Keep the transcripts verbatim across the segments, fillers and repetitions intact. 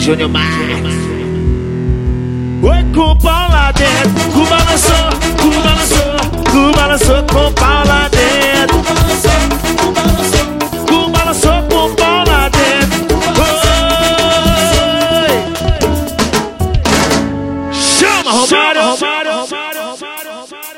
Júnior Max. Oi, com pau lá dentro, cu balançou, cu balançou, cu balançou com pau lá dentro. Cu balançou com pau lá dentro. Oi, chama Romário, Romário, Romário, Romário,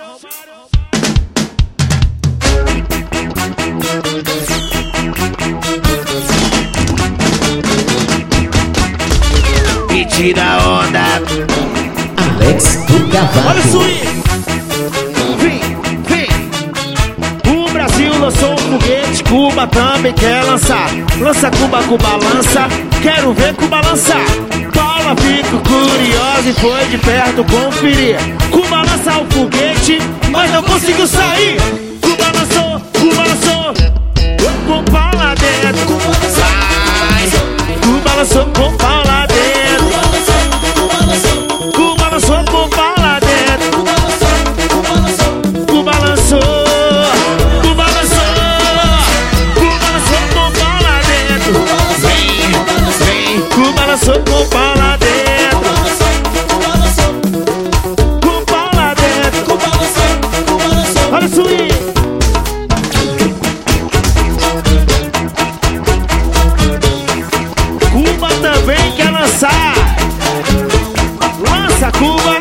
Romário. E tira a onda. Alex do Cavaco. Olha o swing. Vem, vem. O Brasil lançou um foguete, Cuba também quer lançar. Lança Cuba, Cuba lança, quero ver Cuba lançar. Paula ficou curiosa e foi de perto conferir. Cuba lança o foguete, mas não conseguiu sair. Cuba lançou, Cuba lançou, com pau lá dentro. Sai. Cuba lançou com pau lá dentro. Cuba lançou com pau lá dentro. Cuba lançou, Cuba lançou, Cuba lançou com pau lá dentro. Vem, vem, Cuba lançou com pau lá dentro. Com pau lá dentro. Olha o swing. Cuba também quer lançar. Lança Cuba.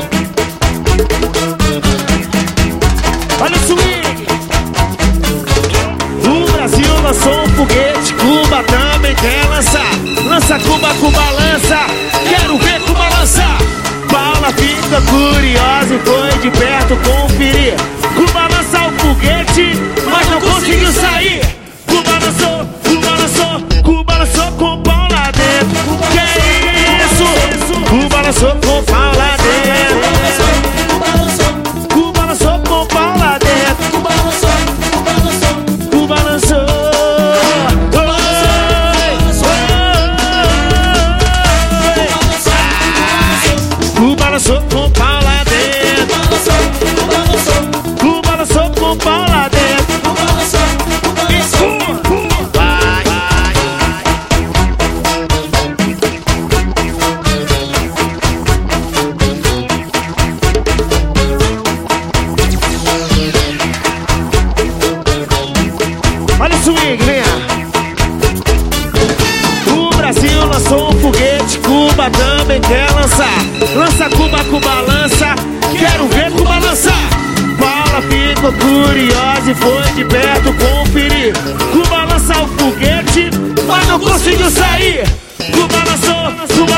Olha o swing. O Brasil lançou um foguete, Cuba também quer lançar. Lança Cuba, Cuba lança, quero ver Cuba lançar. Paula fica curiosa e foi de perto conferir. Cuba lança o foguete, mas não conseguiu sair. Cuba lançou, Cuba lançou, Cuba lançou com pau lá dentro. Que isso? Cuba lançou com pau lá dentro. Cuba lançou com pau lá dentro. Cuba lançou. Oi, oi. Cuba lançou com pau lá dentro. Cuba lançou com pau lá dentro. Vai, vai, olha o swing, venha. O Brasil lançou um foguete, Cuba também quer lançar. Lança Cuba, Cuba lança, quero ver Cuba lançar. Paula ficou curiosa e foi de perto conferir. Cuba lança o foguete, mas não conseguiu sair. Cuba lançou, Cuba